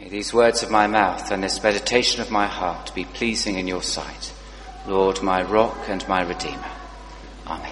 May these words of my mouth and this meditation of my heart be pleasing in your sight, Lord, my rock and my redeemer. Amen.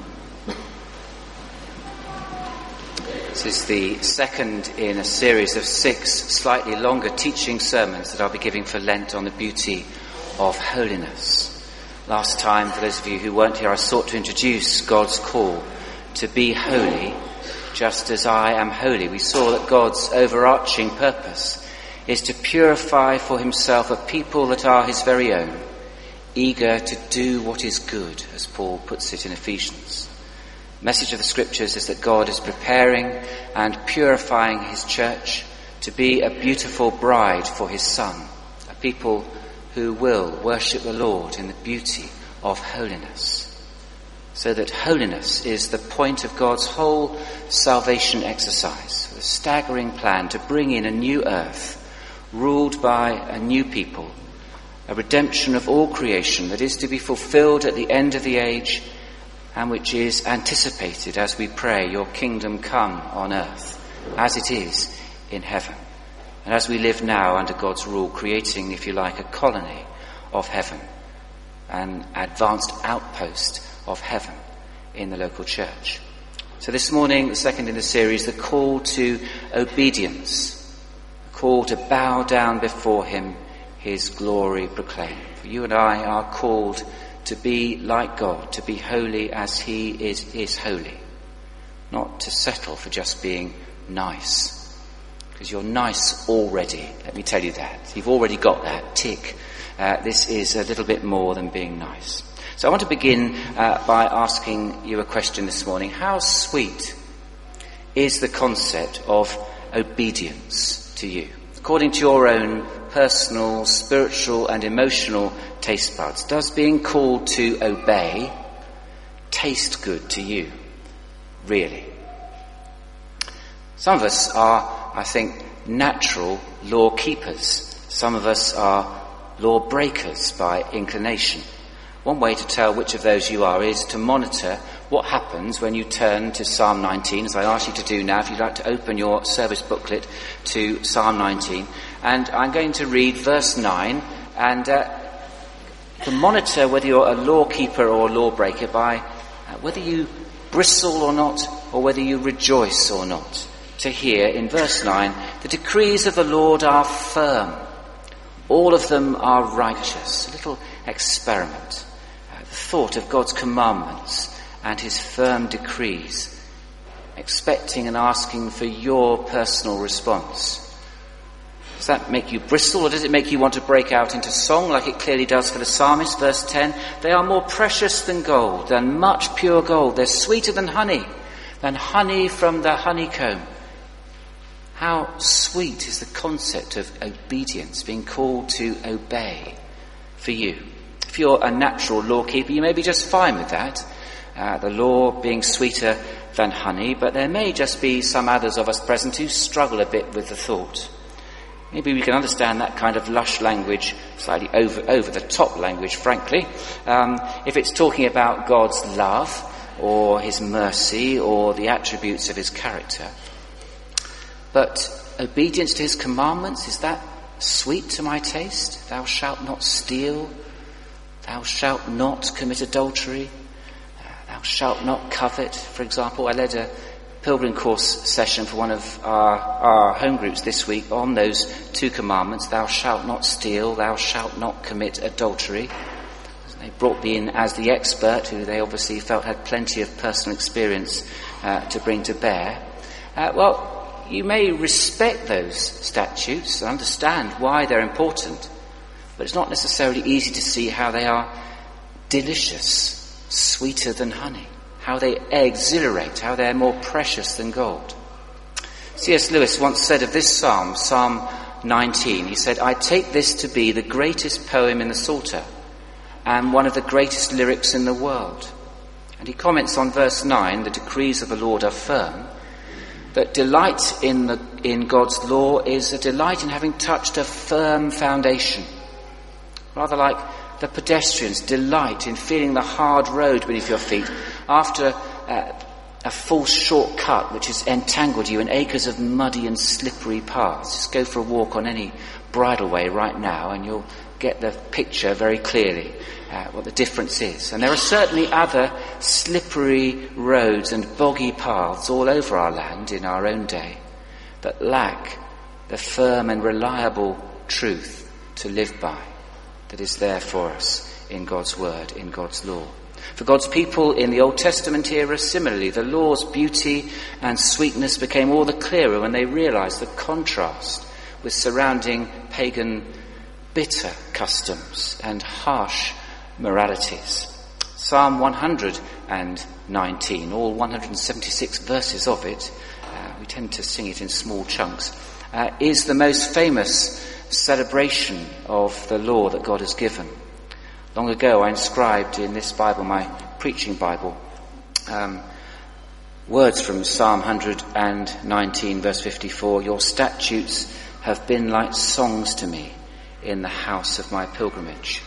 This is the second in a series of 6 slightly longer teaching sermons that I'll be giving for Lent on the beauty of holiness. Last time, for those of you who weren't here, I sought to introduce God's call to be holy just as I am holy. We saw that God's overarching purpose is to purify for himself a people that are his very own, eager to do what is good, as Paul puts it in Ephesians. The message of the scriptures is that God is preparing and purifying his church to be a beautiful bride for his Son, a people who will worship the Lord in the beauty of holiness. So that holiness is the point of God's whole salvation exercise, a staggering plan to bring in a new earth, ruled by a new people, a redemption of all creation that is to be fulfilled at the end of the age and which is anticipated as we pray, your kingdom come on earth as it is in heaven. And as we live now under God's rule, creating, if you like, a colony of heaven, an advanced outpost of heaven in the local church. So this morning, the second in the series, the call to obedience, the call to bow down before him, his glory proclaim. For you and I are called to be like God, to be holy as he is holy, not to settle for just being nice. Because you're nice already, let me tell you that. You've already got that tick. This is a little bit more than being nice. So I want to begin by asking you a question this morning. How sweet is the concept of obedience to you? According to your own personal, spiritual and emotional taste buds, does being called to obey taste good to you? Really? Some of us are, I think, natural law keepers. Some of us are law breakers by inclination. One way to tell which of those you are is to monitor what happens when you turn to Psalm 19, as I ask you to do now, if you'd like to open your service booklet to Psalm 19. And I'm going to read verse 9, and to monitor whether you're a law keeper or a law breaker by whether you bristle or not, or whether you rejoice or not. To hear in verse 9, the decrees of the Lord are firm. All of them are righteous. A little experiment. The thought of God's commandments and his firm decrees, expecting and asking for your personal response. Does that make you bristle, or does it make you want to break out into song like it clearly does for the psalmist? Verse 10, they are more precious than gold, than much pure gold. They're sweeter than honey from the honeycomb. How sweet is the concept of obedience, being called to obey for you. If you're a natural law keeper, you may be just fine with that, the law being sweeter than honey, but there may just be some others of us present who struggle a bit with the thought. Maybe we can understand that kind of lush language, slightly over the top language, frankly, if it's talking about God's love or his mercy or the attributes of his character. But obedience to his commandments, is that sweet to my taste? Thou shalt not steal. Thou shalt not commit adultery. Thou shalt not covet, for example. I led a pilgrim course session for one of our home groups this week on those 2 commandments. Thou shalt not steal. Thou shalt not commit adultery. They brought me in as the expert, who they obviously felt had plenty of personal experience to bring to bear. You may respect those statutes and understand why they're important, but it's not necessarily easy to see how they are delicious, sweeter than honey, how they exhilarate, how they're more precious than gold. C.S. Lewis once said of this psalm, Psalm 19, he said, I take this to be the greatest poem in the Psalter and one of the greatest lyrics in the world. And he comments on verse 9, the decrees of the Lord are firm, that delight in God's law is a delight in having touched a firm foundation. Rather like the pedestrians delight in feeling the hard road beneath your feet after a false shortcut which has entangled you in acres of muddy and slippery paths. Just go for a walk on any bridleway right now and you'll get the picture very clearly, what the difference is. And there are certainly other slippery roads and boggy paths all over our land in our own day that lack the firm and reliable truth to live by that is there for us in God's word, in God's law. For God's people in the Old Testament era, similarly, the law's beauty and sweetness became all the clearer when they realized the contrast with surrounding pagan bitter customs and harsh moralities. Psalm 119, all 176 verses of it, we tend to sing it in small chunks, is the most famous celebration of the law that God has given. Long ago I inscribed in this Bible, my preaching Bible, words from Psalm 119 verse 54, "Your statutes have been like songs to me in the house of my pilgrimage."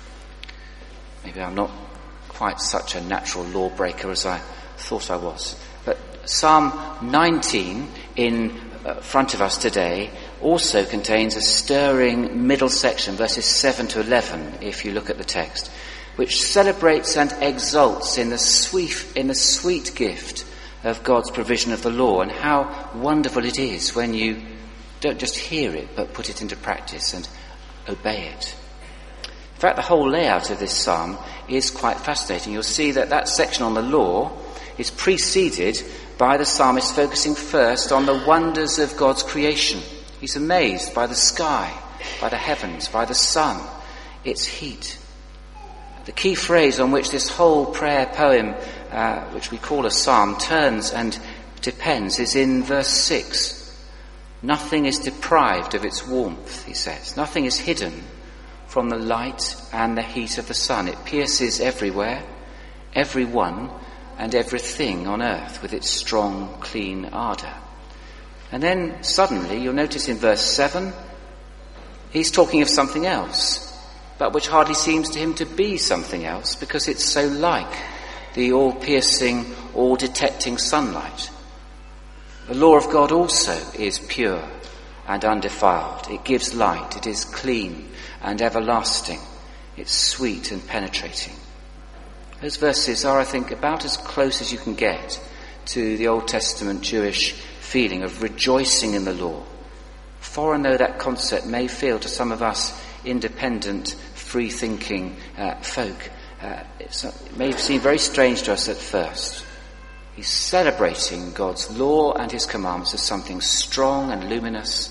Maybe I'm not quite such a natural lawbreaker as I thought I was. But Psalm 19 in front of us today also contains a stirring middle section, verses 7 to 11, if you look at the text, which celebrates and exults in the sweet gift of God's provision of the law, and how wonderful it is when you don't just hear it, but put it into practice and obey it. In fact, the whole layout of this psalm is quite fascinating. You'll see that section on the law is preceded by the psalmist focusing first on the wonders of God's creation. He's amazed by the sky, by the heavens, by the sun, its heat. The key phrase on which this whole prayer poem, which we call a psalm, turns and depends is in verse 6. Nothing is deprived of its warmth, he says. Nothing is hidden from the light and the heat of the sun. It pierces everywhere, everyone and everything on earth with its strong, clean ardour. And then suddenly, you'll notice in verse 7, he's talking of something else, but which hardly seems to him to be something else because it's so like the all-piercing, all-detecting sunlight. The law of God also is pure and undefiled. It gives light. It is clean and everlasting. It's sweet and penetrating. Those verses are, I think, about as close as you can get to the Old Testament Jewish feeling of rejoicing in the law. Foreign though that concept may feel to some of us independent, free-thinking folk, it may seem very strange to us at first. He's celebrating God's law and his commandments as something strong and luminous,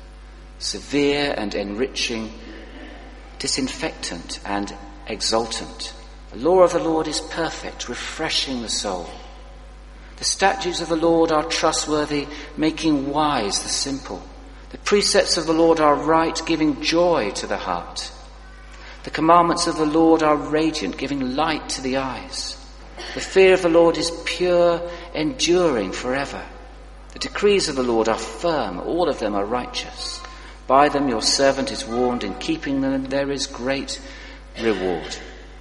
severe and enriching, disinfectant and exultant. The law of the Lord is perfect, refreshing the soul. The statutes of the Lord are trustworthy, making wise the simple. The precepts of the Lord are right, giving joy to the heart. The commandments of the Lord are radiant, giving light to the eyes. The fear of the Lord is pure, enduring forever. The decrees of the Lord are firm, all of them are righteous. By them your servant is warned, in keeping them there is great reward.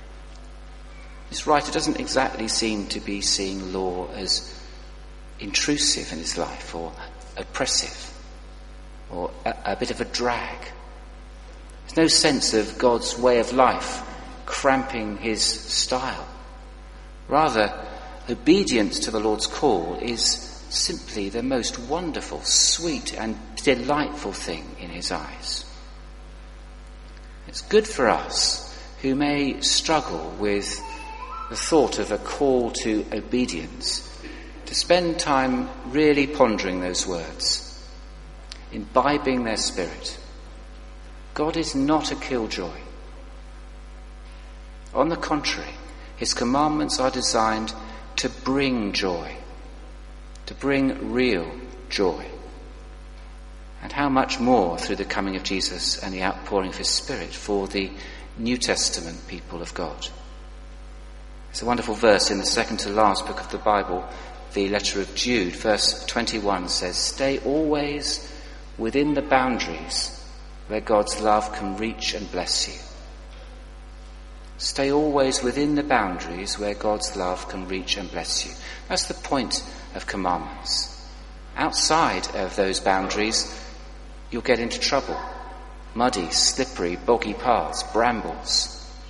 This writer doesn't exactly seem to be seeing law as intrusive in his life or oppressive or a bit of a drag. There's no sense of God's way of life cramping his style. Rather, obedience to the Lord's call is simply the most wonderful, sweet and delightful thing in his eyes. It's good for us who may struggle with the thought of a call to obedience to spend time really pondering those words, imbibing their spirit. God is not a killjoy. On the contrary, his commandments are designed to bring joy, to bring real joy. And how much more through the coming of Jesus and the outpouring of his Spirit for the New Testament people of God. There's a wonderful verse in the second to last book of the Bible, the letter of Jude. Verse 21 says, "Stay always within the boundaries where God's love can reach and bless you." Stay always within the boundaries where God's love can reach and bless you. That's the point of commandments. Outside of those boundaries, you'll get into trouble. Muddy, slippery, boggy paths, brambles.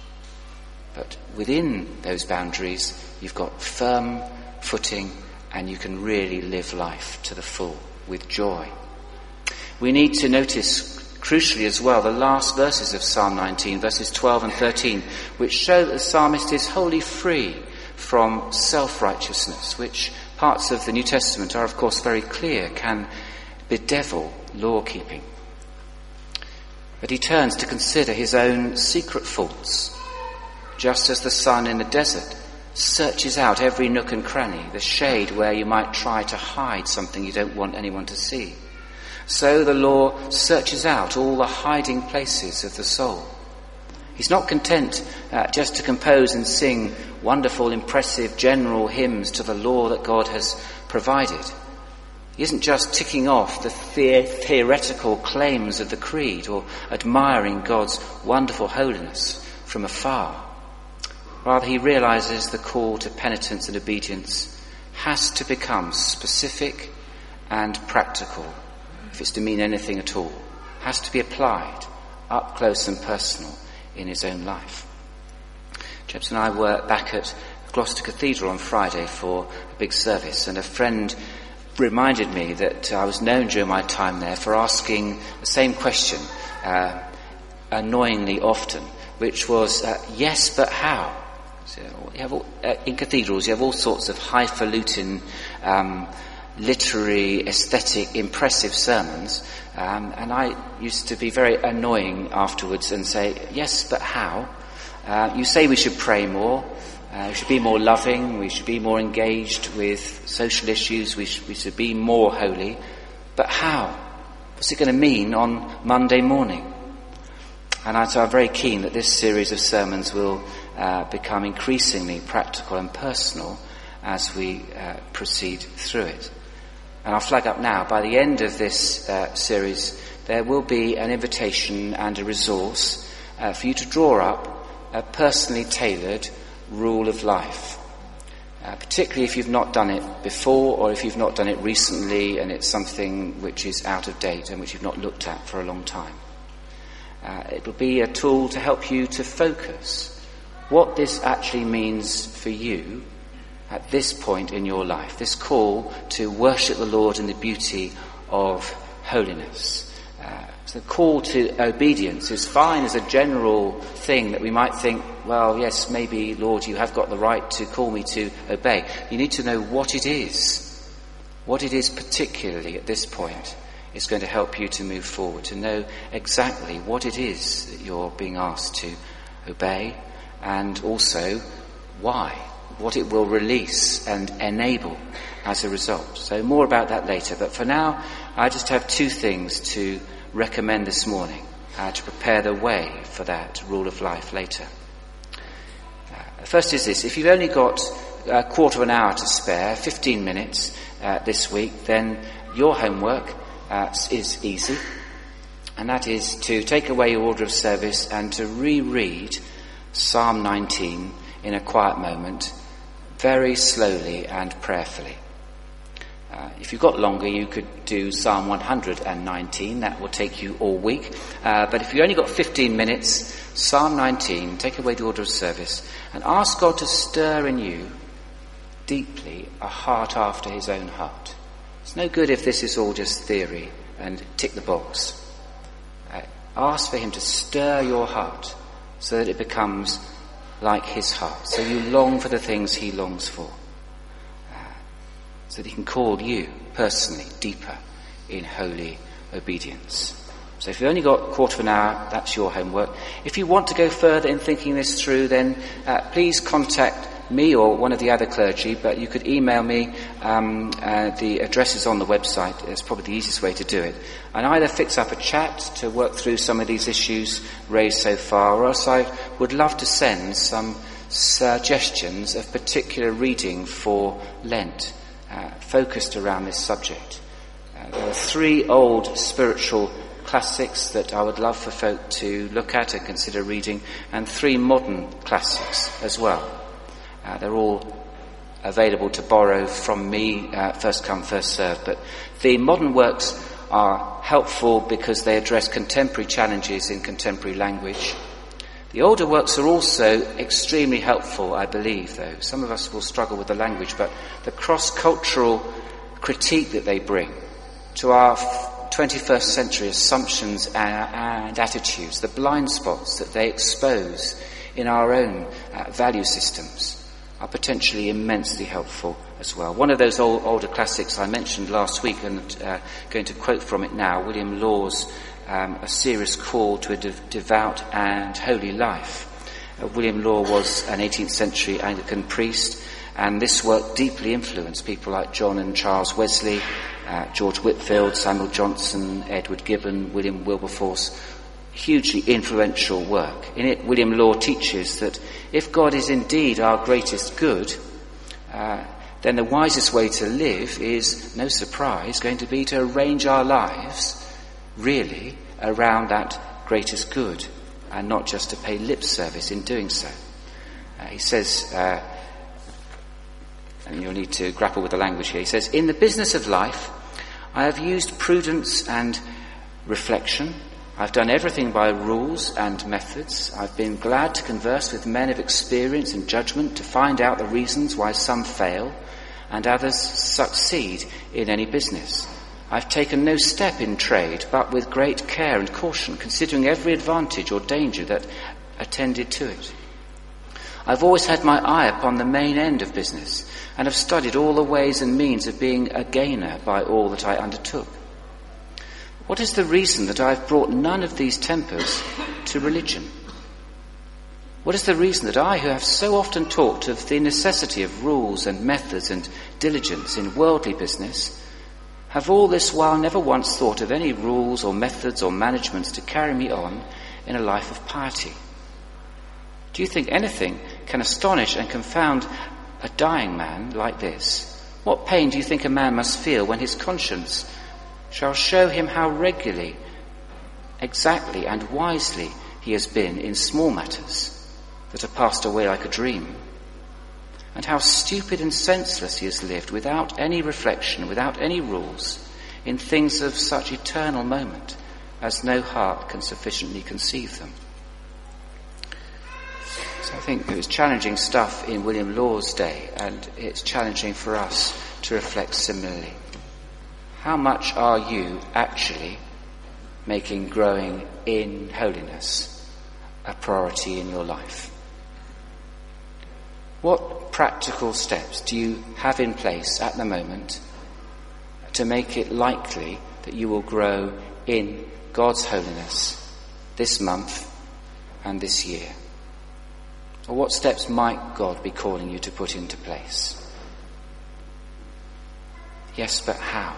But within those boundaries, you've got firm footing and you can really live life to the full with joy. We need to notice, crucially as well, the last verses of Psalm 19, verses 12 and 13, which show that the psalmist is wholly free from self-righteousness, which parts of the New Testament are, of course, very clear, can bedevil law-keeping. But he turns to consider his own secret faults, just as the sun in the desert searches out every nook and cranny, the shade where you might try to hide something you don't want anyone to see. So the law searches out all the hiding places of the soul. He's not content just to compose and sing wonderful, impressive, general hymns to the law that God has provided. He isn't just ticking off the theoretical claims of the creed or admiring God's wonderful holiness from afar. Rather, he realizes the call to penitence and obedience has to become specific and practical, if it's to mean anything at all. Has to be applied up close and personal in his own life. James and I were back at Gloucester Cathedral on Friday for a big service, and a friend reminded me that I was known during my time there for asking the same question annoyingly often, which was, yes, but how? So in cathedrals, you have all sorts of highfalutin, literary, aesthetic, impressive sermons, and I used to be very annoying afterwards and say, yes, but how? You say we should pray more, we should be more loving, we should be more engaged with social issues, we should be more holy, but how? What's it going to mean on Monday morning? And so I'm very keen that this series of sermons will become increasingly practical and personal as we proceed through it. And I'll flag up now, by the end of this series, there will be an invitation and a resource for you to draw up a personally tailored rule of life. Particularly if you've not done it before, or if you've not done it recently and it's something which is out of date and which you've not looked at for a long time. It will be a tool to help you to focus what this actually means for you at this point in your life, this call to worship the Lord in the beauty of holiness. So the call to obedience is fine as a general thing that we might think, well, yes, maybe, Lord, you have got the right to call me to obey. You need to know what it is particularly at this point is going to help you to move forward, to know exactly what it is that you're being asked to obey, and also why, what it will release and enable as a result. So more about that later, but for now I just have two things to recommend this morning to prepare the way for that rule of life later. First is this: if you've only got a quarter of an hour to spare, 15 minutes this week, then your homework is easy, and that is to take away your order of service and to reread Psalm 19 in a quiet moment, very slowly and prayerfully. If you've got longer, you could do Psalm 119. That will take you all week. But if you've only got 15 minutes, Psalm 19, take away the order of service and ask God to stir in you deeply a heart after his own heart. It's no good if this is all just theory and tick the box. Ask for him to stir your heart so that it becomes like his heart. So you long for the things he longs for. So that he can call you personally deeper in holy obedience. So if you've only got a quarter of an hour, that's your homework. If you want to go further in thinking this through, then please contact me or one of the other clergy, but you could email me. The address is on the website. It's probably the easiest way to do it. And either fix up a chat to work through some of these issues raised so far, or else I would love to send some suggestions of particular reading for Lent, focused around this subject. There are 3 old spiritual classics that I would love for folk to look at and consider reading, and 3 modern classics as well. They're all available to borrow from me, first come, first served. But the modern works are helpful because they address contemporary challenges in contemporary language. The older works are also extremely helpful, I believe, though. Some of us will struggle with the language, but the cross-cultural critique that they bring to our 21st century assumptions and attitudes, the blind spots that they expose in our own value systems, are potentially immensely helpful as well. One of those older classics I mentioned last week, and going to quote from it now, William Law's A Serious Call to a Devout and Holy Life. William Law was an 18th century Anglican priest, and this work deeply influenced people like John and Charles Wesley, George Whitefield, Samuel Johnson, Edward Gibbon, William Wilberforce. Hugely influential work. In it, William Law teaches that if God is indeed our greatest good, then the wisest way to live is, no surprise, going to be to arrange our lives really around that greatest good, and not just to pay lip service in doing so. He says, and you'll need to grapple with the language here, he says, "In the business of life, I have used prudence and reflection. I've done everything by rules and methods. I've been glad to converse with men of experience and judgment to find out the reasons why some fail and others succeed in any business. I've taken no step in trade, but with great care and caution, considering every advantage or danger that attended to it. I've always had my eye upon the main end of business, and have studied all the ways and means of being a gainer by all that I undertook. What is the reason that I have brought none of these tempers to religion? What is the reason that I, who have so often talked of the necessity of rules and methods and diligence in worldly business, have all this while never once thought of any rules or methods or managements to carry me on in a life of piety? Do you think anything can astonish and confound a dying man like this? What pain do you think a man must feel when his conscience shall show him how regularly, exactly and wisely he has been in small matters that are passed away like a dream, and how stupid and senseless he has lived without any reflection, without any rules, in things of such eternal moment as no heart can sufficiently conceive them." So I think it was challenging stuff in William Law's day, and it's challenging for us to reflect similarly. How much are you actually making growing in holiness a priority in your life? What practical steps do you have in place at the moment to make it likely that you will grow in God's holiness this month and this year? Or what steps might God be calling you to put into place? Yes, but how?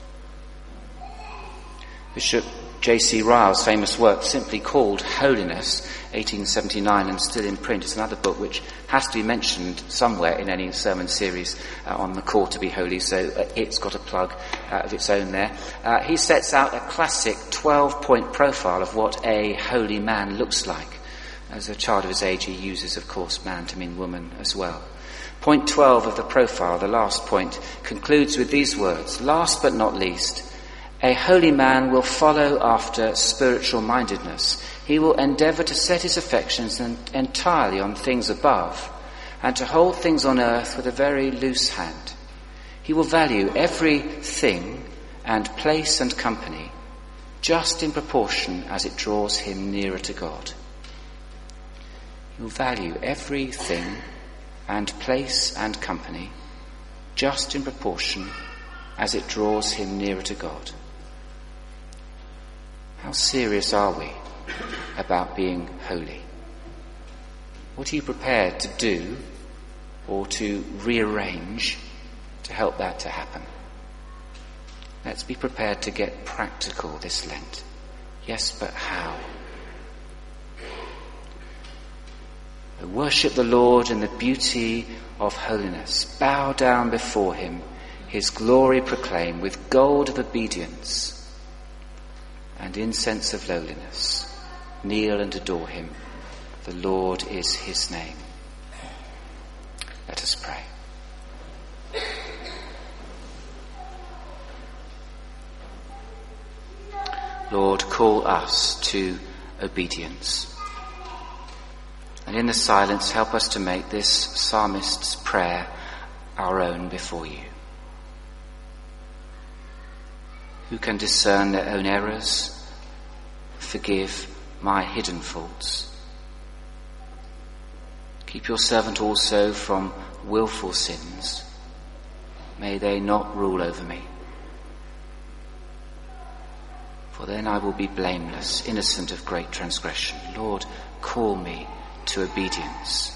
Bishop J.C. Ryle's famous work, simply called Holiness, 1879, and still in print. It's another book which has to be mentioned somewhere in any sermon series on the call to be holy, so it's got a plug of its own there. He sets out a classic 12-point profile of what a holy man looks like. As a child of his age, he uses, of course, man to mean woman as well. Point 12 of the profile, the last point, concludes with these words: "Last but not least, a holy man will follow after spiritual mindedness. He will endeavour to set his affections entirely on things above, and to hold things on earth with a very loose hand. He will value every thing and place and company just in proportion as it draws him nearer to God." He will value everything and place and company just in proportion as it draws him nearer to God. How serious are we about being holy? What are you prepared to do or to rearrange to help that to happen? Let's be prepared to get practical this Lent. Yes, but how? Worship the Lord in the beauty of holiness. Bow down before him, his glory proclaim with gold of obedience. and in sense of lowliness, kneel and adore him. The Lord is his name. Let us pray. Lord, call us to obedience. And in the silence, help us to make this psalmist's prayer our own before you. Who can discern their own errors? Forgive my hidden faults. Keep your servant also from willful sins. May they not rule over me. For then I will be blameless, innocent of great transgression. Lord, call me to obedience.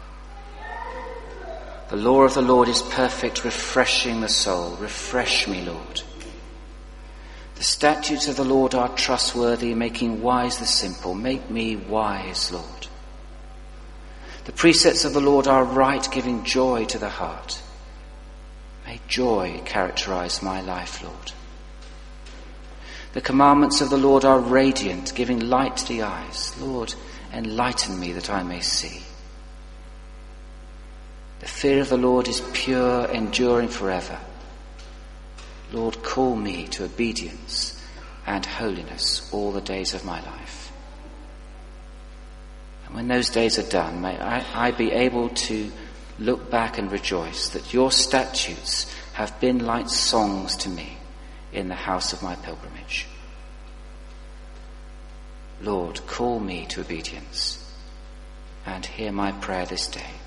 The law of the Lord is perfect, refreshing the soul. Refresh me, Lord. The statutes of the Lord are trustworthy, making wise the simple. Make me wise, Lord. The precepts of the Lord are right, giving joy to the heart. May joy characterize my life, Lord. The commandments of the Lord are radiant, giving light to the eyes. Lord, enlighten me that I may see. The fear of the Lord is pure, enduring forever. Lord, call me to obedience and holiness all the days of my life. And when those days are done, may I be able to look back and rejoice that your statutes have been like songs to me in the house of my pilgrimage. Lord, call me to obedience and hear my prayer this day.